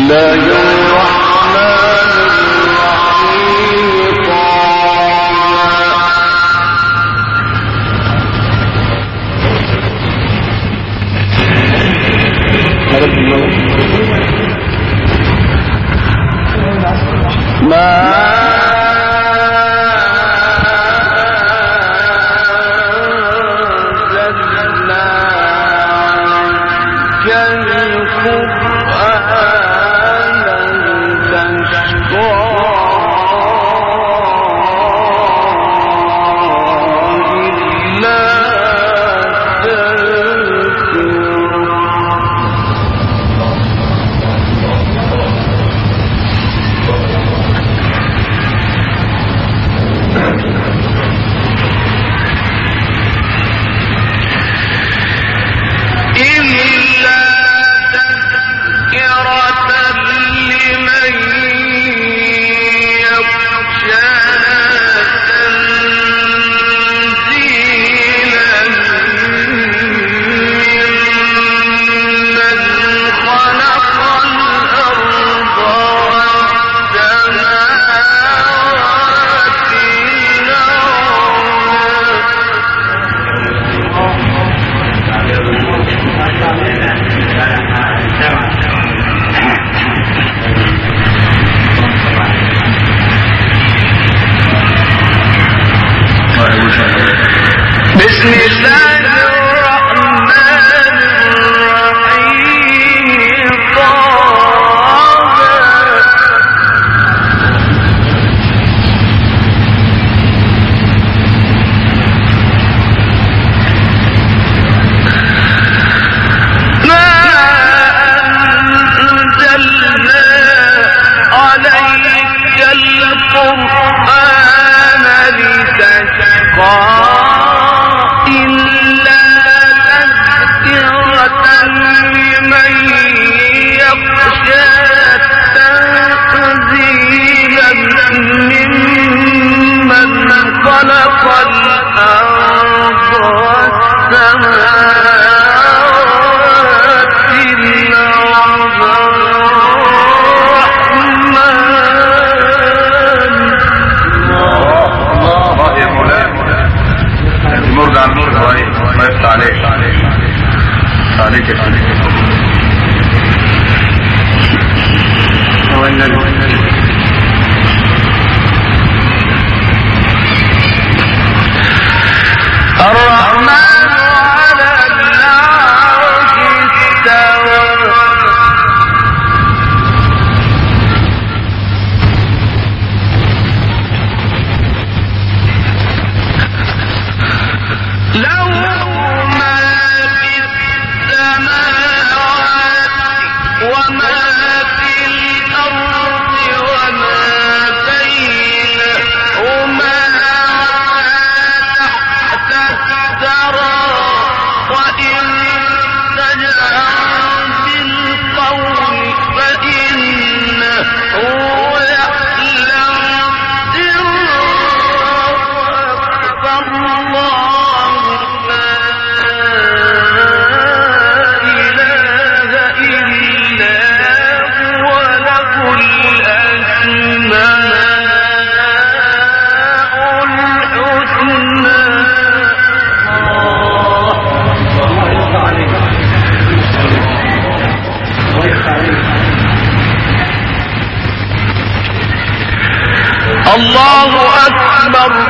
الله أكبر.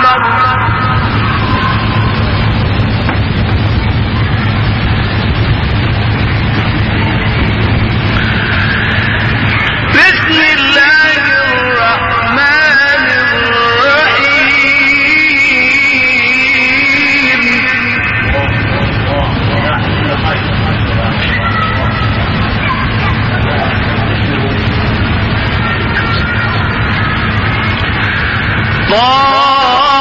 بسم الله الرحمن الرحيم. الله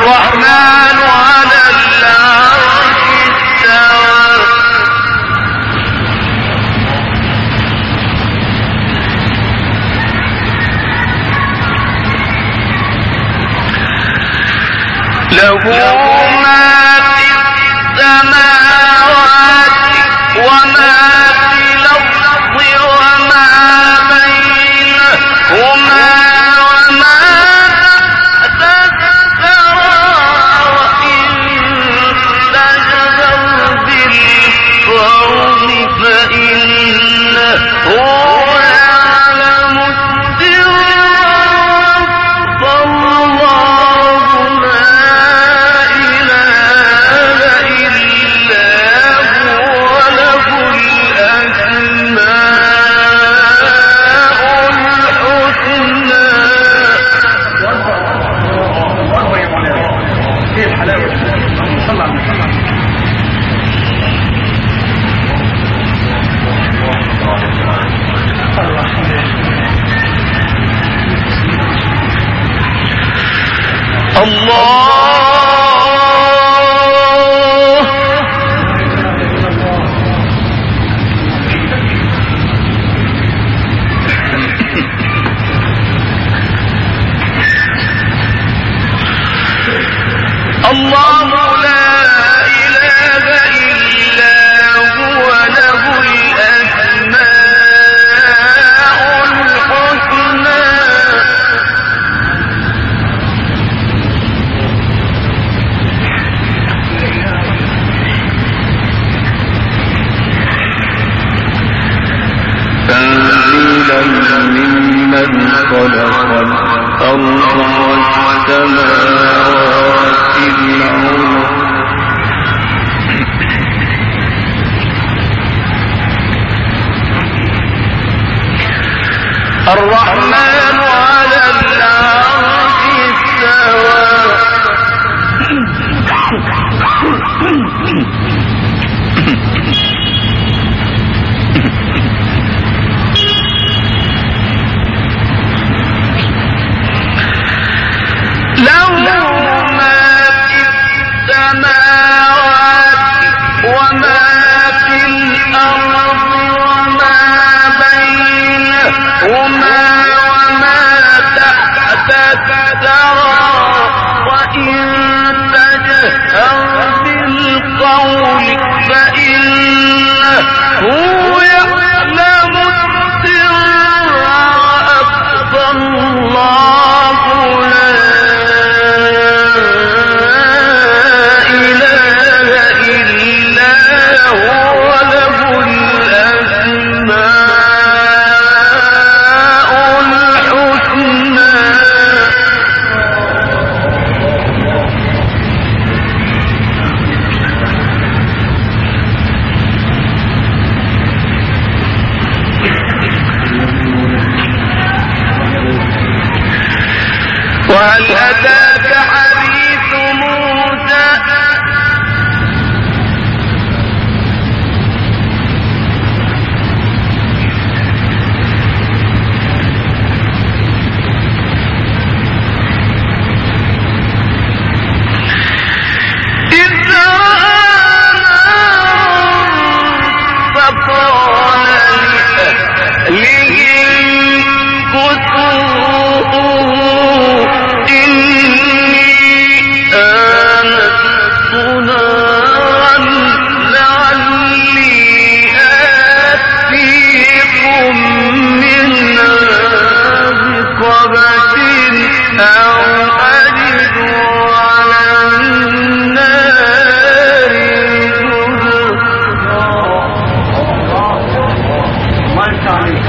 الرحمن على العرش استوى له ما في السماوات وما في الأرض وما بينهما وما تحت الثرى وإن تجهر بالقول فإنه يعلم السر والله لا إله إلا هو له الأسماء الحسنى. ايه الحلاوه دي؟ صلى على محمد. الله لا إله إلا هو له الأسماء الحسنى. تنزيلا ممن خلق الأرض والسماوات العلى الرحمن على العرش استوى له ما في السماوات وما في الأرض وما بينهما وما تحت الثرى وإن تجهر بالقول فإنه يعلم السر وأخفى الله لا إله إلا هو له الأسماء الحسنى. وهل أتاك حديث موسى إذ رأى فقال لأهلهم كثوا إني آنست نارا لعلي آتيكم منها بقبس أو أجد على النار الله يفتح عليك.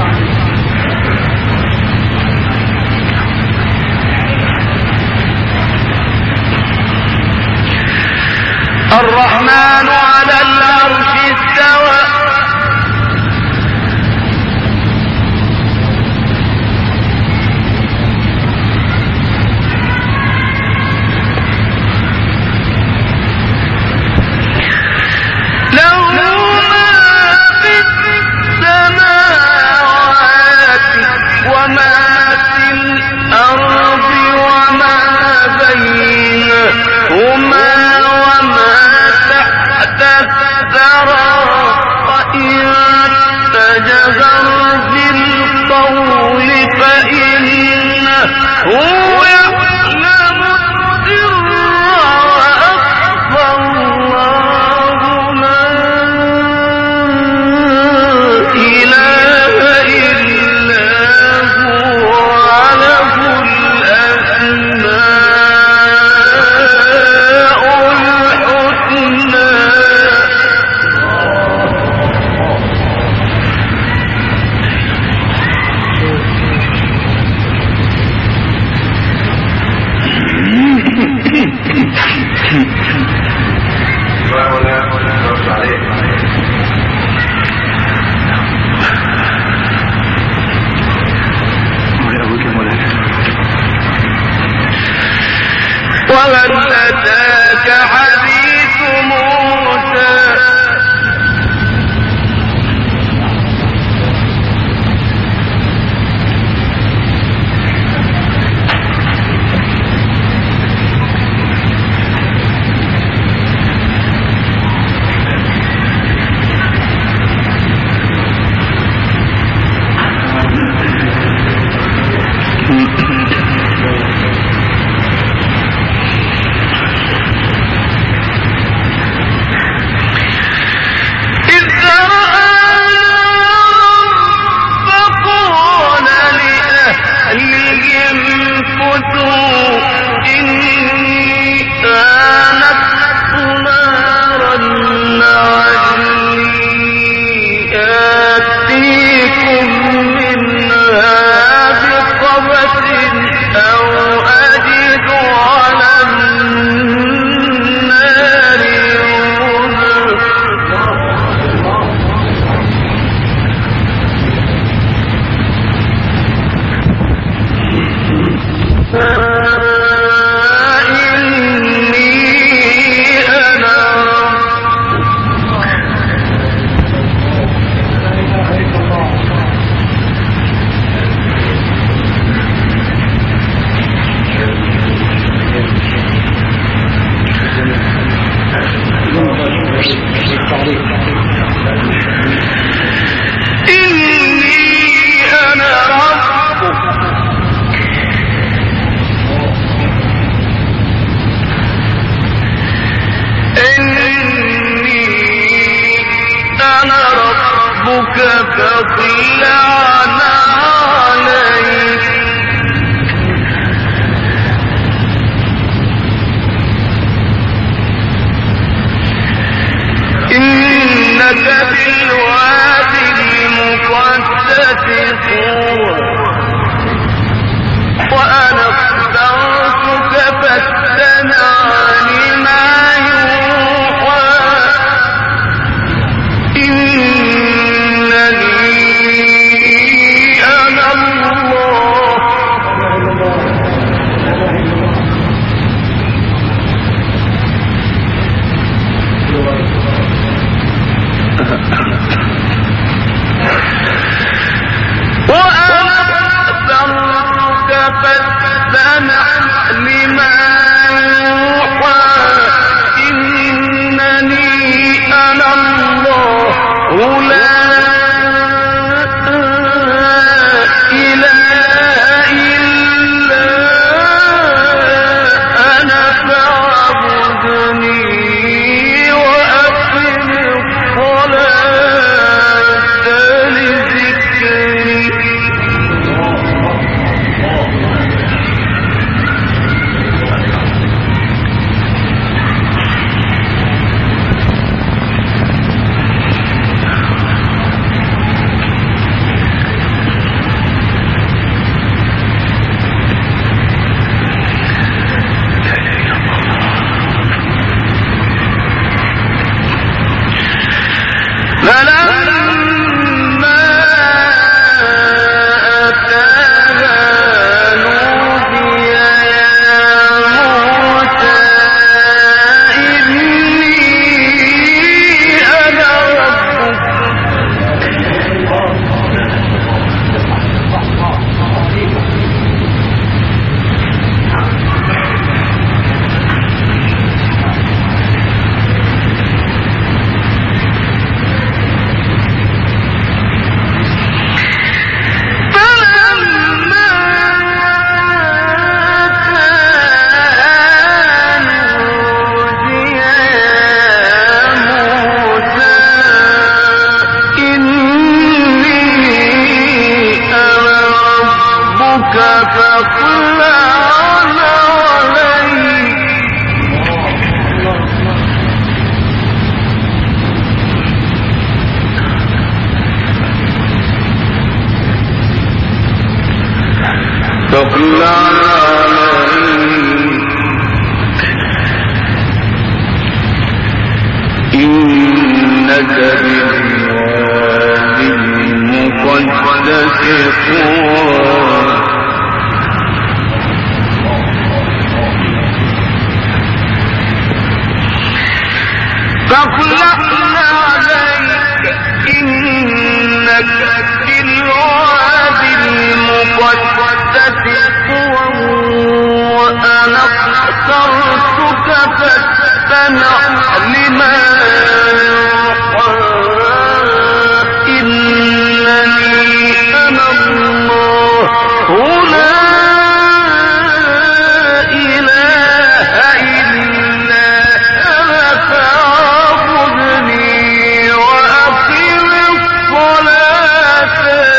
الرحمن على العرش استوى له ما في السماوات وما في الأرض وما بينهما تستكثر وإن تجهر بالقول فإنه يعلم السر وأخفى الله لا إله إلا هو له الأسماء الحسنى. وهل أتاك حديث موسى فاطلعنا عليك إنك بالوادي المقدس طوى وأنا اخترتك فاستمع لما يوحى إنني فاخلعنا عليك إنك بالواد المقدس طوى وأنا اخترتك فاستمع لما يوحى إنني أنا الله لا إله إلا أنا فاعبدني وأقم الصلاة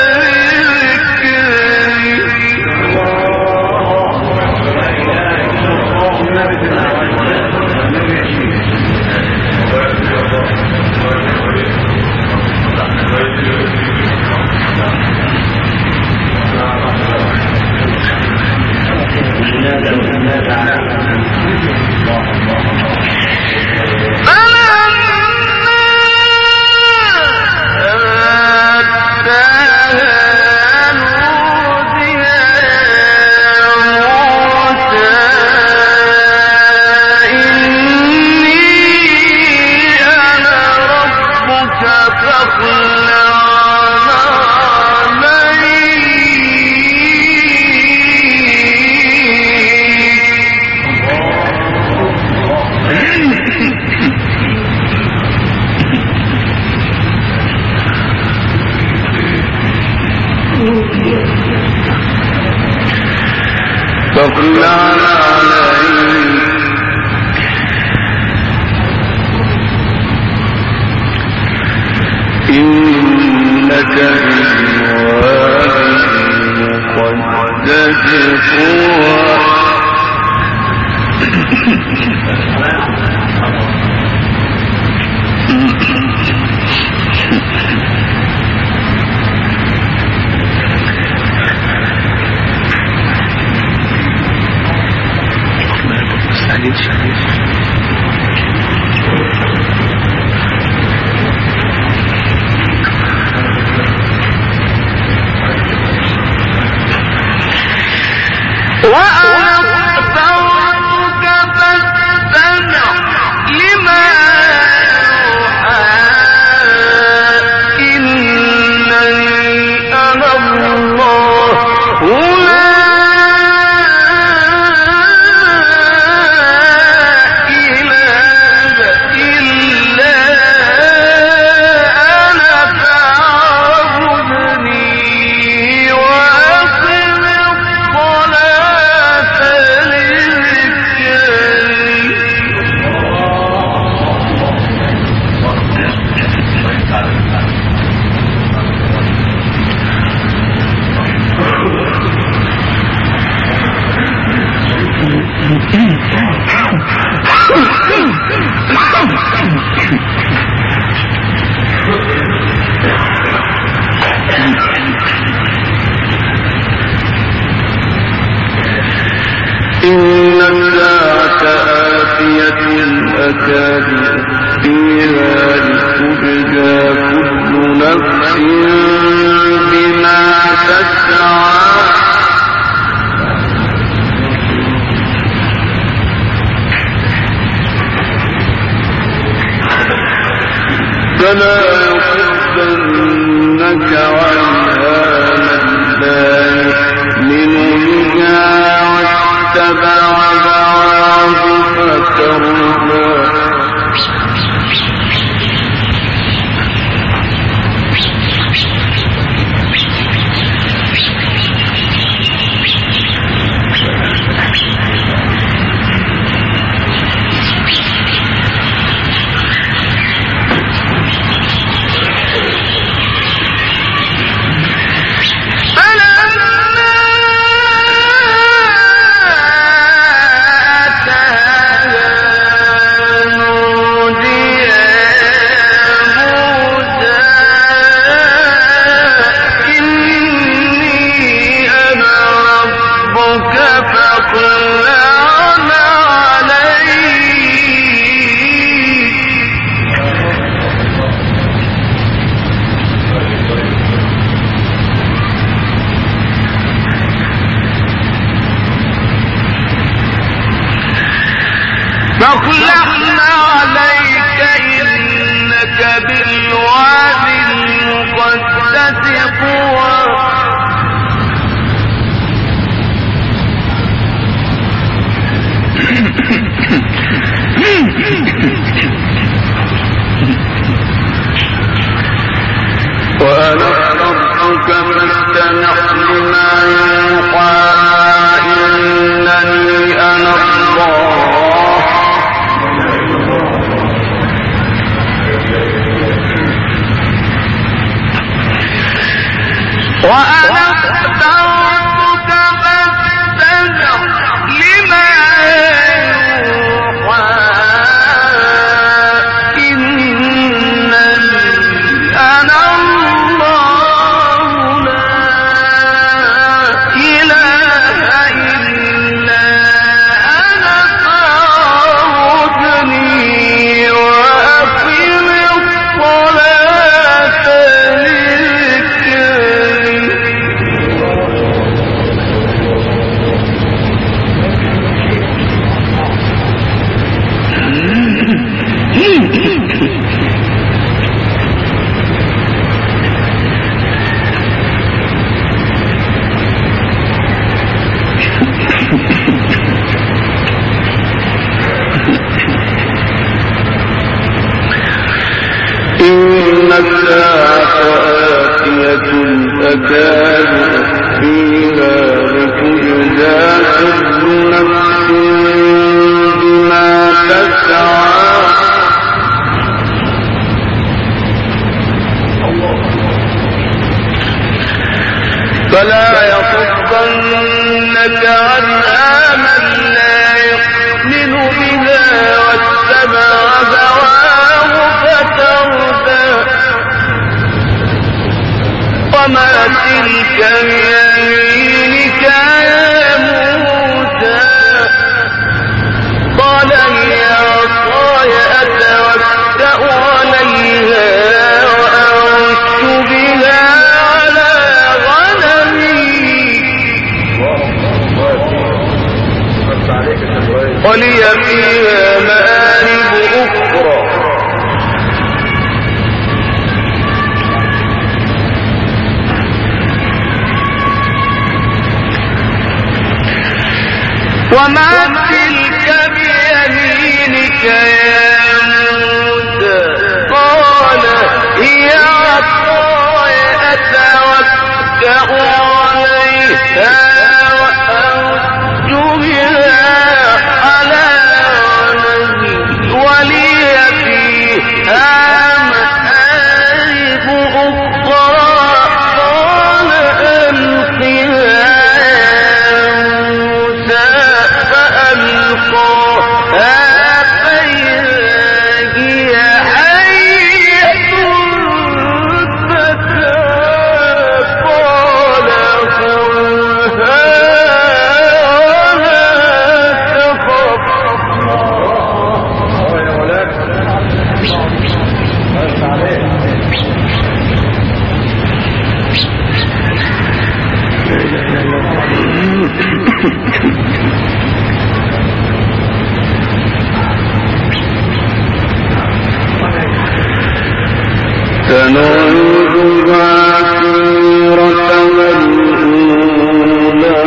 فاخلعنا عليك إنك بالواد المقدس طوى وأنا اخترتك فاستمع لما يوحى إنني أنا الله لا إله إلا أنا فاعبدني وأقم الصلاة إن الساعة آتية أكاد فيها لتجزى كل نفس بما تسعى فلا يصدنك عنها من لا يؤمن بها واتبع هواه فتردى فاخلعنا عليك وأنا اخترتك فاستمع لما يوحى إنني أنا الله وأنا اخترتك فاستمع لما يوحى إنني أنا الله لا إله إلا أنا فاعبدني وأقم الصلاة لذكري إن الساعة آتية أكاد أخفيها لتجزى كل نفس بما تسعى فلا يصدنك عنها من لا يؤمن بها واتبع هواه فتردى وما تلك بيمينك يا موسى قال هي عصاي أتوكأ عليها وأعش بها على غنمي ولي فيها مآرب أخرى وما تلك بيمينك يا موسى قال هي عصاي أتوكأ عليها وأعش بها على غنمي ولي فيها مآرب أخرى قال ألقها سنعيدها سيرتها الأولى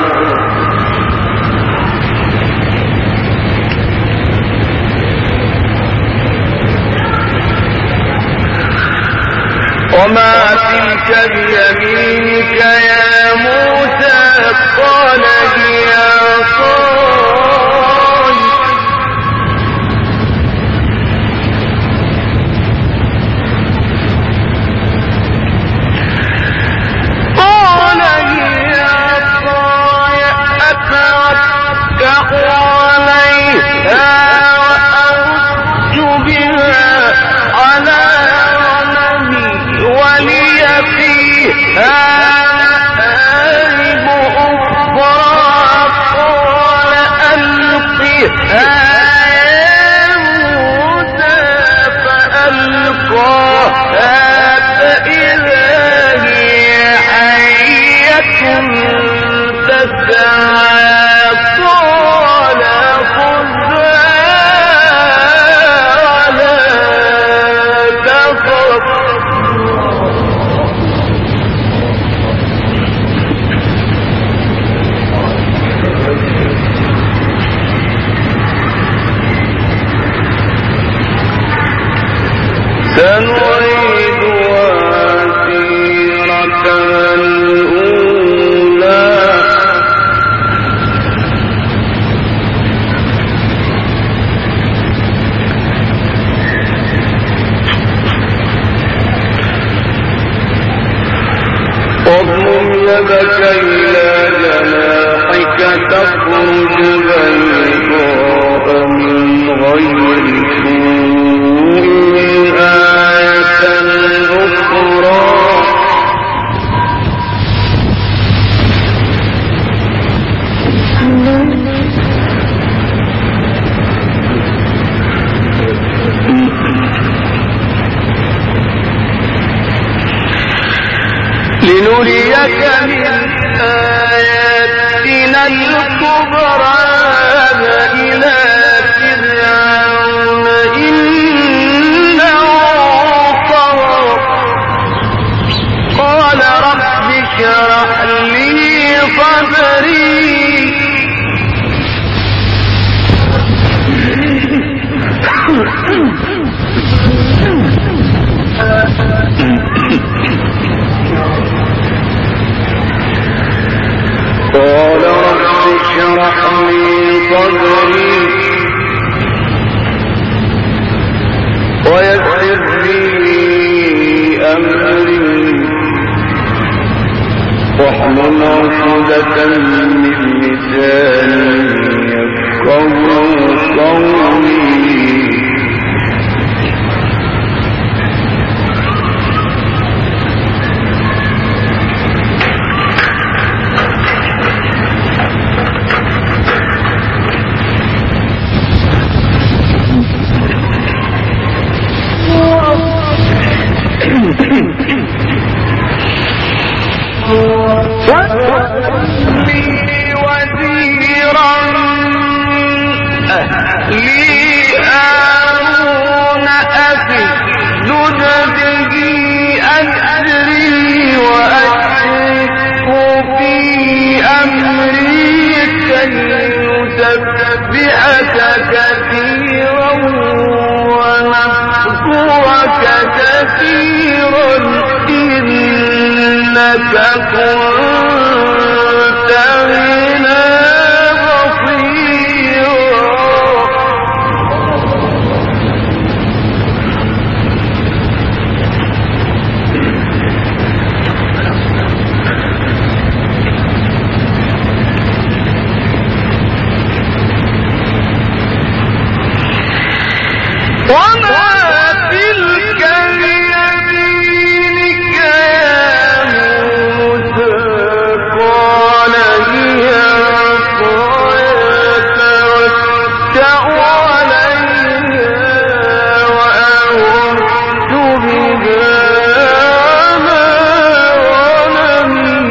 وما تلك بيمينك يا موسى قال هي عصاي أتوكأ عليها وأعش بها على غنمي ولي فيها مآرب أخرى لنريك من آياتنا الكبرى إلى فرعون إنه طغى قال رب اشرح لي صدري قال رب اشرح لي صدري ويسر لي أمري واحلل عقدة من لساني يفقهوا قولي كثيرا ونذكرك كثيرا إنك كنت بنا بصيرا وما تلك بيمينك يا موسى قال هي عصاي أتوكأ عليها وأهش بها على غنمي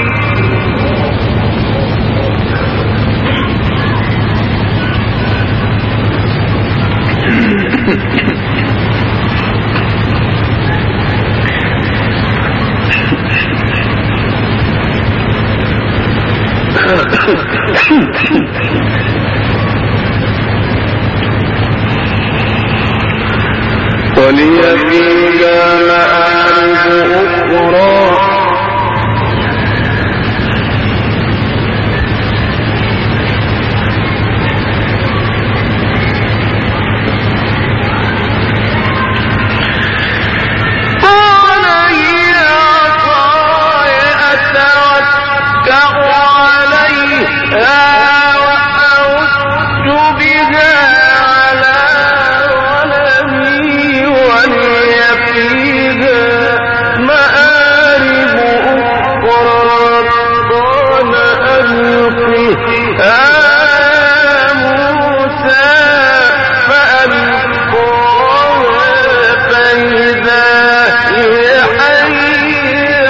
ولي فيها مآرب أخرى قال هي عصاي أتوكأ عليها وأهش بها على غنمي ولي فيها مآرب أخرى قال ألقها موسى فألقاها فإذا هي حية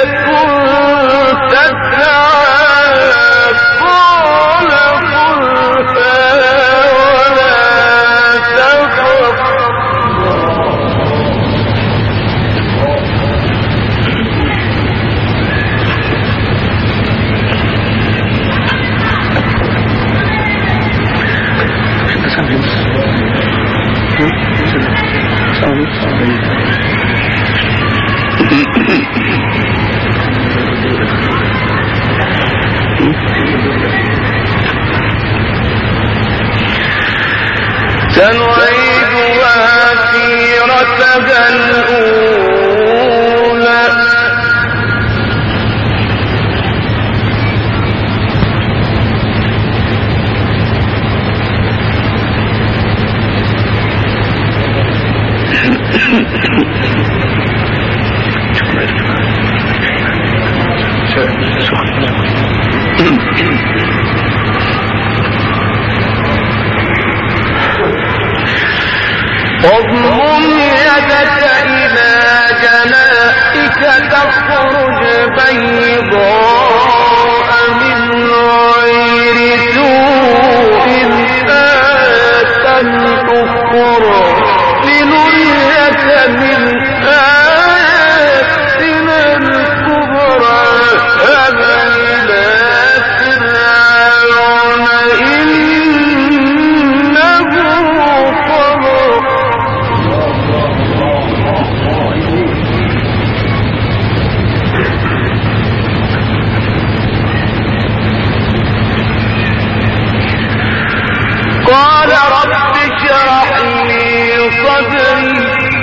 تسعى قال خذها ولا تخف سنعيدها سيرتها الأولى واضمم يدك إلى جناحك تخرج بيضاء من غير سوء آية أخرى لنريك من آياتنا الكبرى اذهب إلى فرعون إنه طغى قال رب اشرح لي صدري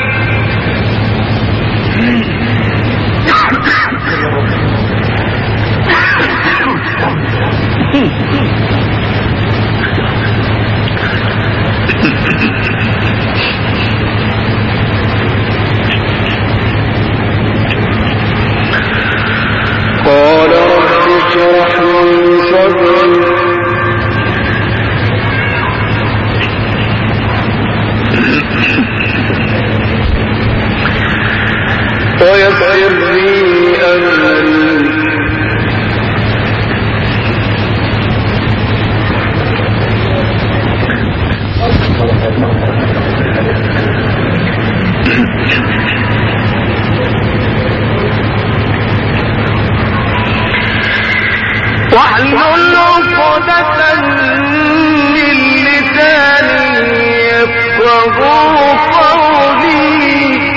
قال رب اشرح لي صدري ويسر لي أمري واحلل عقدة من لساني يفقهوا قولي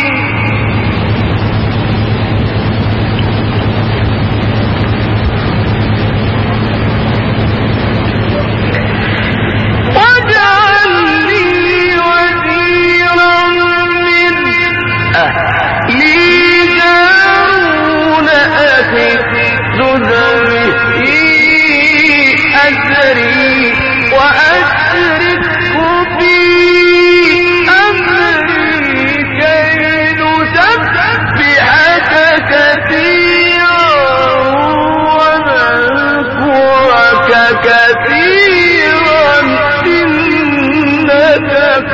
واجعل لي وزيرا من أهلي هارون أخي أزري وأشركه في أمري كي نسبحك كثيرا ونذكرك كثيرا إنك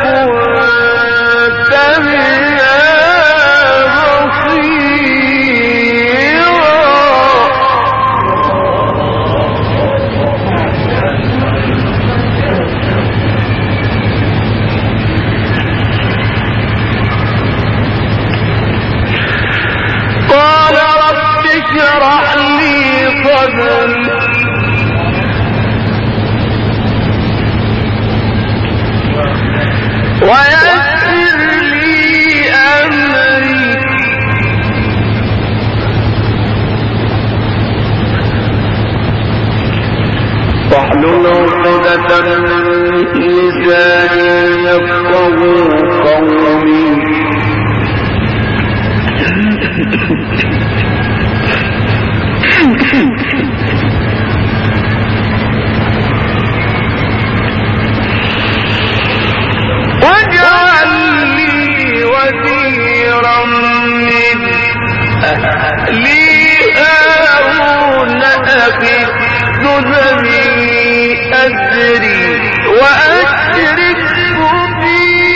كنت بنا اشرح لي صدري ويسر لي أمري واحلل عقدة من لساني يفقهوا قولي واجعل لي وزيرا من أهلي هارون أخي أزري وأشركه في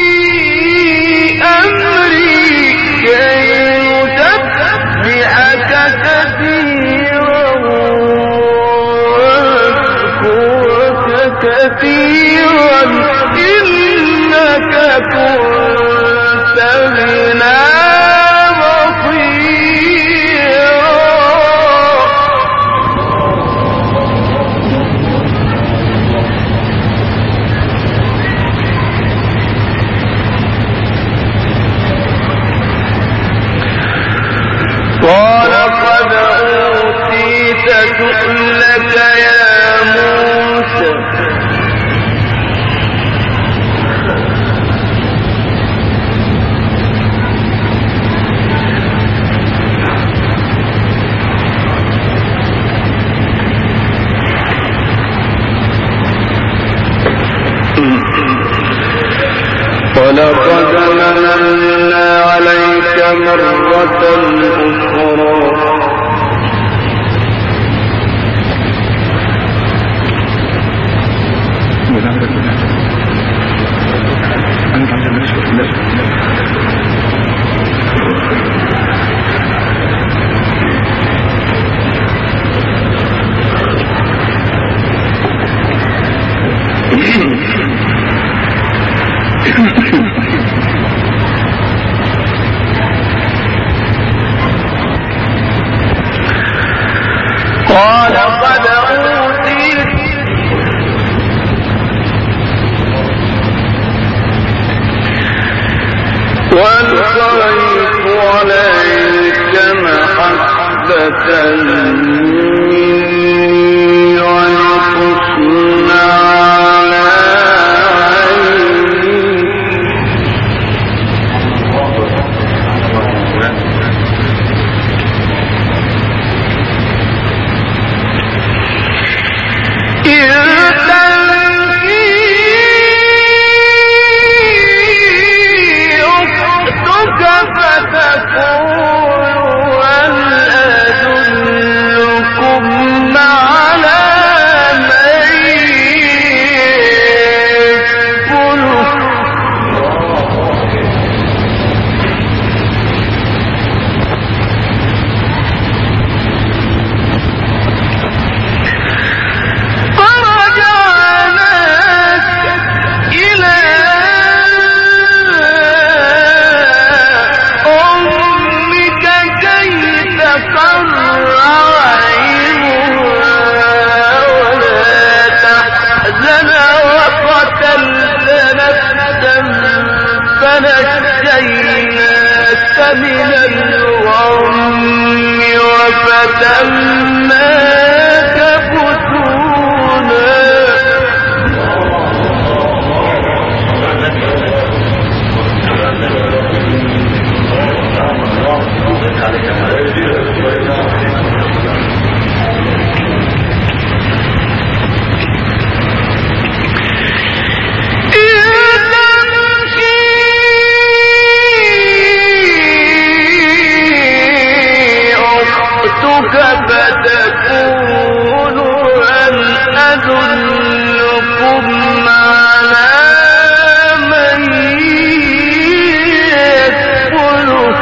أمري كي نسبحك كثيرا ونذكرك كثيرا إنك كنت بنا بصيرا لك يا موسى ولقد مننا عليك مرة أخرى قال قد أوتيت وألقيت عليك محبة مني ولتصنع على عيني فنجيناك من الغم وفتناك فتونا فتكون هل أدلكم على من يكفله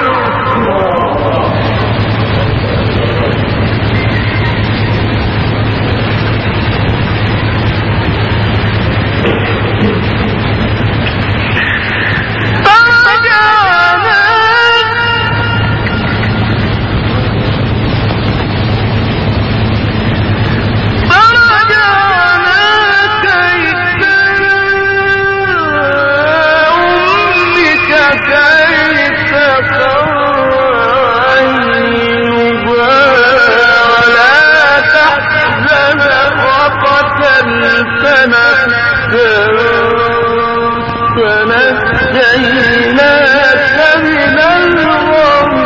فنجيناك من الغم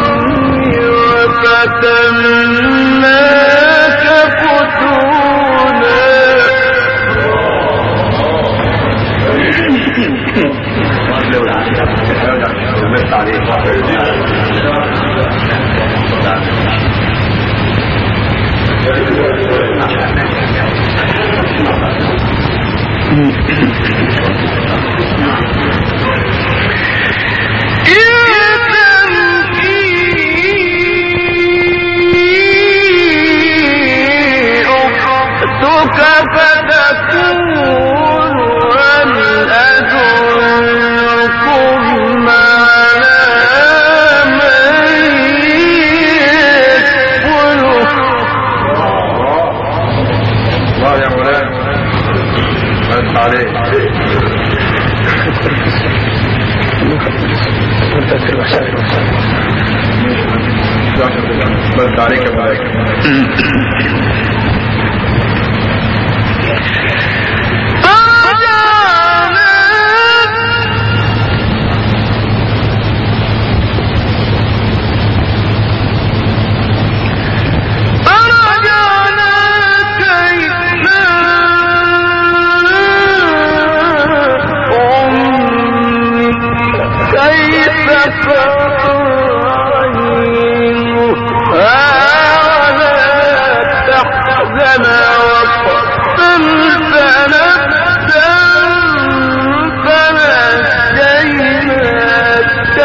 وفتناك فتونا فتكون هل أدلكم على من يكفله الله يا مولانا بس عليك بس عليك يا مولانا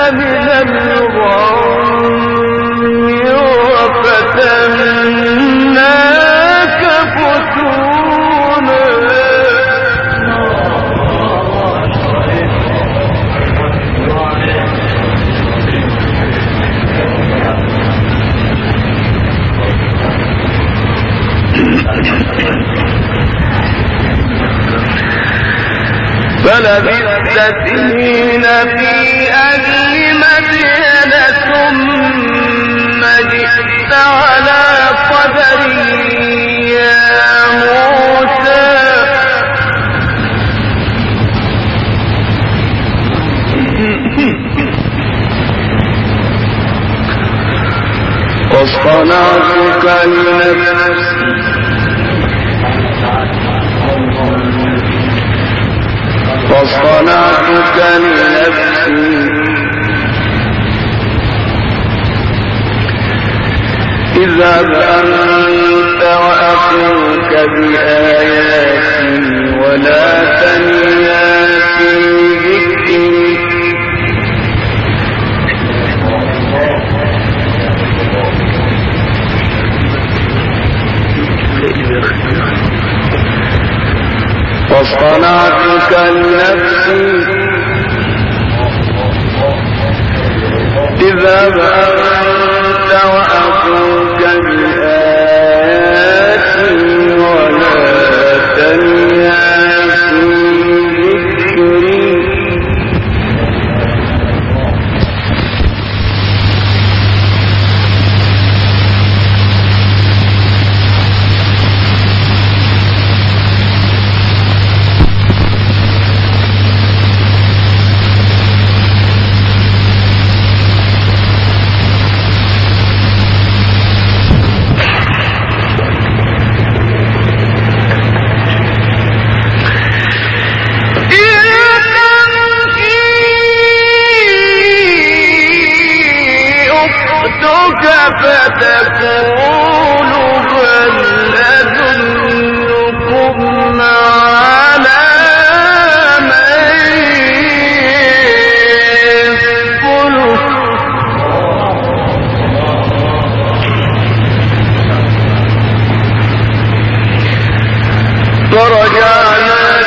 من الغم وفتناك فتونا فلبثت سنين في أهل مدين ثم جئت على قدري يا موسى واصطنعتك لنفسي فاصطنعتك لنفسي اذهب أنت وأخوك بآياتي ولا تنيا في ذكري واصطنعتك لنفسي اذهب أنت وأخوك بآياتي ولا تنيا في ذكري فتقول هل أدلكم على من يكفله فرجعناك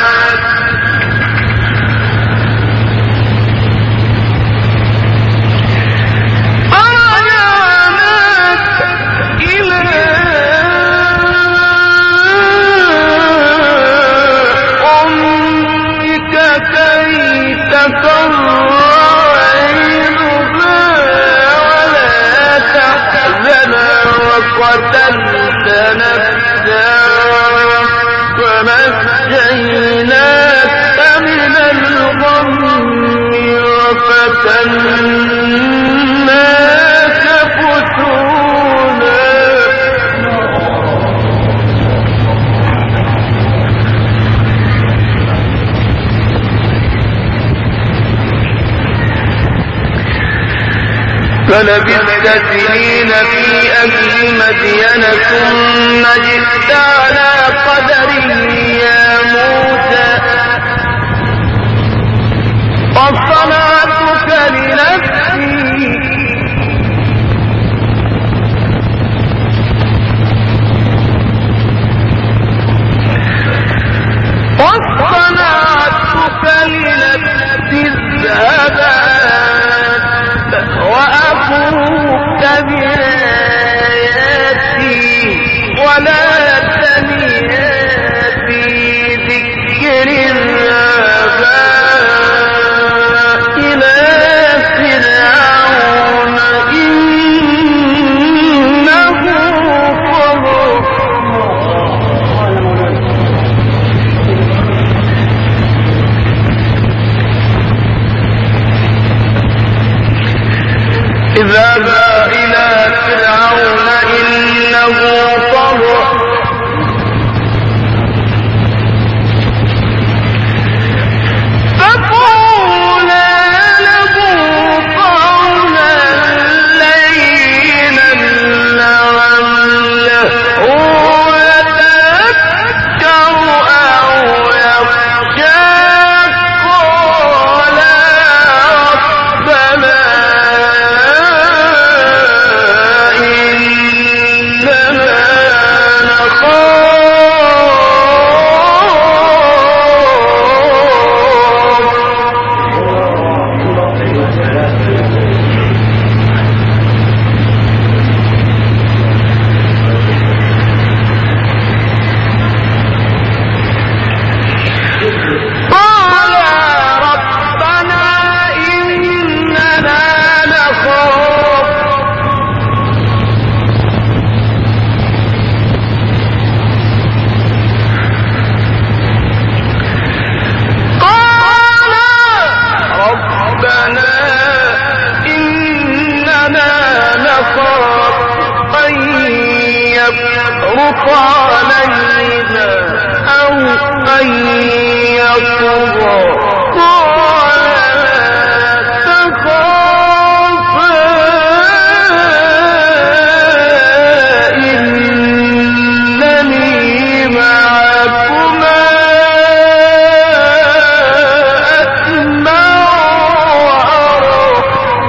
قتلت نفسا فنجيناك من الغم وفتناك فتونا فلبثت سنين في أهل مدين ثم جئت على قدري يا موسى واصطنعتك لنفسي اذهب وأخوك بآياتي ولا تنيا في ذكر الآباء إلى فرعون إنه طغى اذهب إلى فرعون إنه طغى فقولا له قولا لينا لعله يتذكر أو يخشى قال ربنا علينا أو أن يطغى قال لا تخافا إنني معكما أسمع وأرى.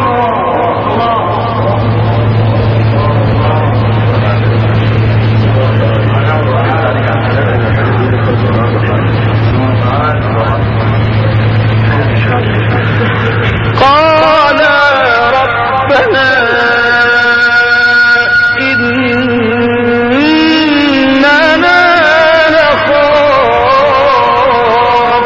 قال ربنا إننا نخاف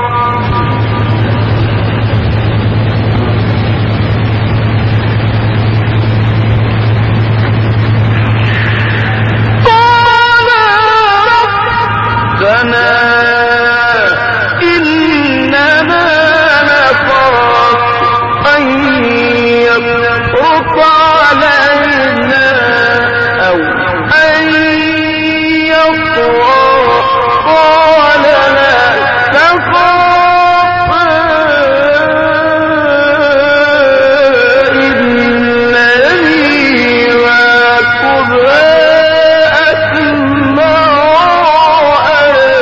أن يفرط علينا أو أن يطغى قال لا تخافا إنني معكما أسمع وأرى.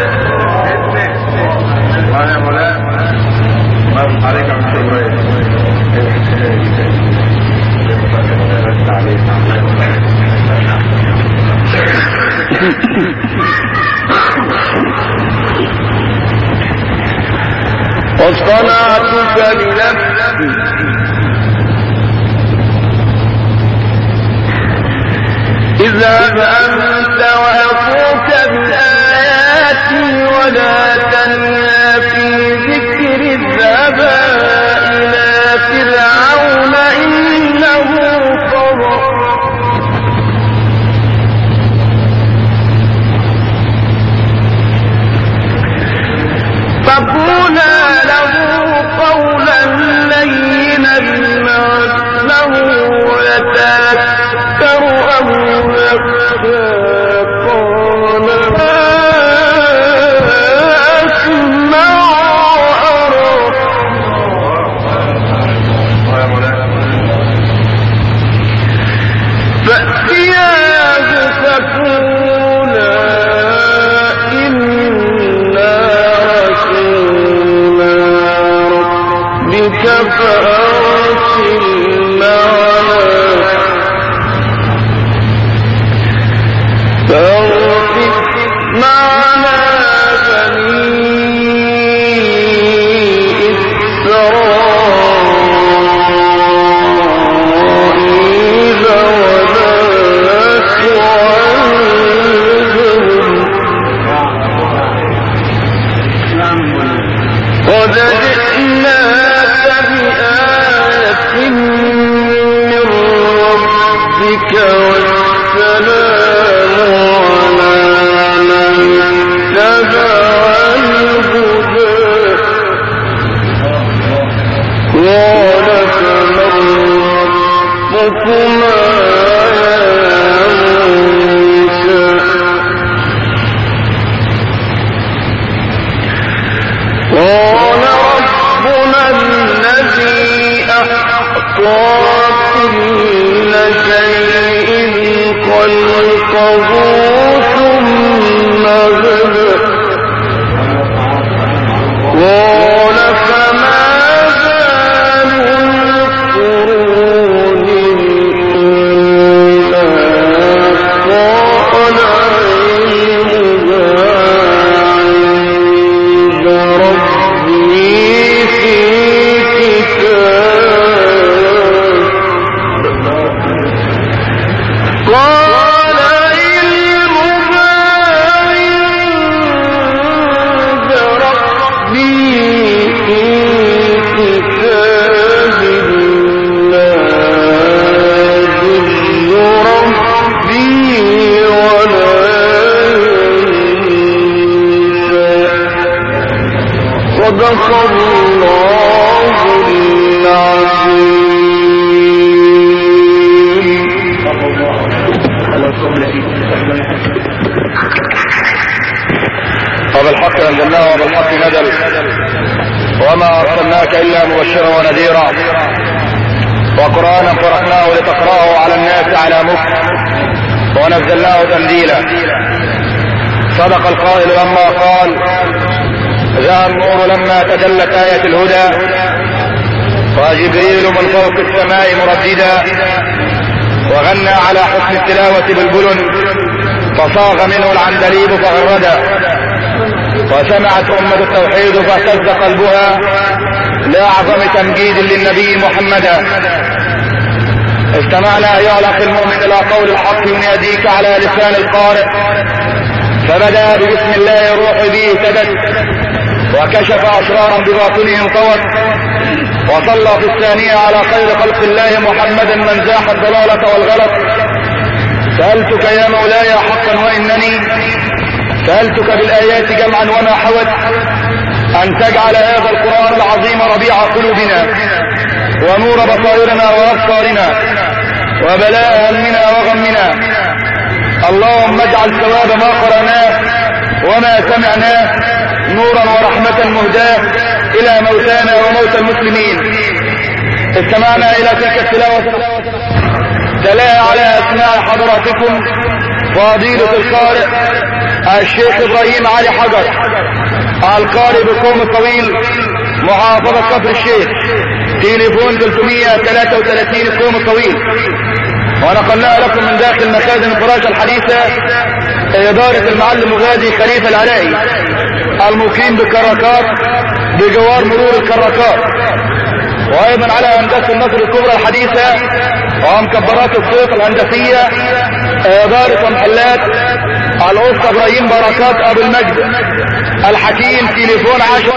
واصطنعتك لنفسي اذهب أنت وأخوك بآياتي ولا تنيا في ذكر اذهبا إلى فرعون إنه طغى فقولا له قولا لينا لعله يتذكر أو يخشى قال أسمع وأرى. فأتياه فقولا إنا رسولا ربك فأرسل معنا بني إسرائيل ولا تعذبهم قد جئناك بآية من ربك والسلام على من اتبع الهدى. قال فمن ربكما يا موسى قال ربنا الذي أحصى كل شيء خلقه ثم هدى. قال فما بال القرون الأولى قال علمها عند ربي في كتاب. قال علمها عند وبالحق انزلناه وبالحق نزل وما ارسلناك الا مبشرا ونذيرا وقرانا فرقناه لتقراه على الناس على مكث ونزلناه تنزيلا. صدق القائل لما قال ذا النور لما تجلت آية الهدى وجبريل من فوق السماء مرددا وغنى على حسن التلاوة بالبلن فصاغ منه العندليب فغردا وسمعت أمة التوحيد فاهتز قلبها لأعظم تمجيد للنبي محمدا. استمعنا أيها الأخ المؤمن إلى قول الحق يناديك على لسان القارئ فبدأ ببسم الله الروح به اهتدت وكشف أسرارا بباطنه انطوت وصلى في الثانية على خير خلق الله محمدا من زاح الضلالة والغلط. سألتك يا مولاي حقا وإنني سألتك بالآيات جمعا وما حوت أن تجعل هذا القرآن العظيم ربيع قلوبنا ونور بصائرنا وأبصارنا وبلاء همنا وغمنا. اللهم اجعل ثواب ما قرأناه وما سمعناه نورا ورحمة مهداة إلى موتانا وموتى المسلمين. استمعنا إلى تلك التلاوة تلاها على أسماع حضراتكم فضيلة القارئ الشيخ إبراهيم علي حجر القارئ بكوم الطويل محافظة كفر الشيخ تليفون 333 الكوم الطويل. ونقلنا لكم من داخل مخازن الفراشة الحديثة إدارة المعلم غازي خليفة العراقي المقيم بالكراكات بجوار مرور الكراكات. وأيضا على هندسة النصر الكبرى الحديثة ومكبرات الصوت الهندسية إدارة محلات الأسطى إبراهيم بركات أبو المجد الحكيم تليفون 10